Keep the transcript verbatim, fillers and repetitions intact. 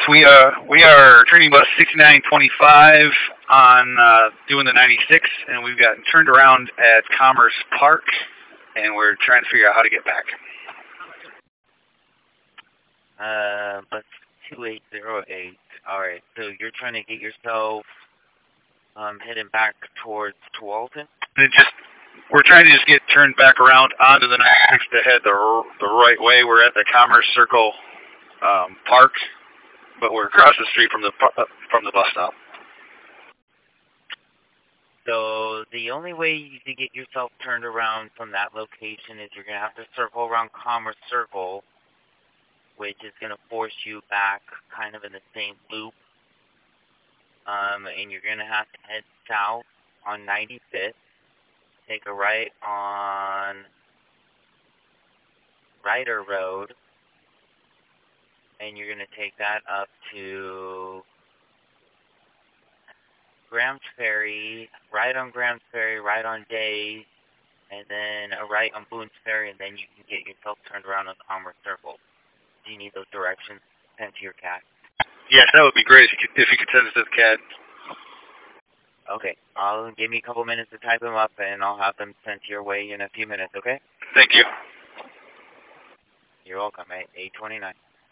we uh we are training bus sixty-nine twenty-five on uh, doing the ninety-six, and we've gotten turned around at Commerce Park, and we're trying to figure out how to get back. Uh, bus two eight zero eight. All right, so you're trying to get yourself um heading back towards Tualatin? And it just we're trying to just get turned back around onto the ninety-six to head the the right way. We're at the Commerce Circle um, Park, but we're across the street from the from the bus stop. So the only way you can get yourself turned around from that location is you're going to have to circle around Commerce Circle, which is going to force you back kind of in the same loop. Um, and you're going to have to head south on ninety-fifth, take a right on Ryder Road, and you're going to take that up to Grams Ferry, right on Grams Ferry, right on Days, and then a right on Boone's Ferry, and then you can get yourself turned around on Commerce Circle. Do you need those directions sent to your cat? Yes, that would be great if you could, if you could send us to the cat. Okay, I'll give me a couple minutes to type them up, and I'll have them sent your way in a few minutes, okay? Thank you. You're welcome, eight twenty-nine.